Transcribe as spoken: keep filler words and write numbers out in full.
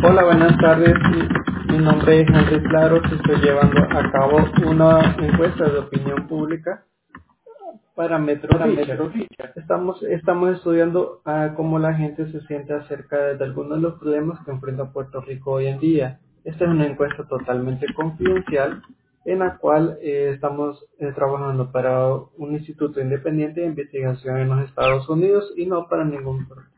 Hola, buenas tardes. Mi, mi nombre es Henry Claros y estoy llevando a cabo una encuesta de opinión pública para Metro Fisher. Estamos, estamos estudiando ah, cómo la gente se siente acerca de, de algunos de los problemas que enfrenta Puerto Rico hoy en día. Esta es una encuesta totalmente confidencial en la cual eh, estamos eh, trabajando para un instituto independiente de investigación en los Estados Unidos y no para ningún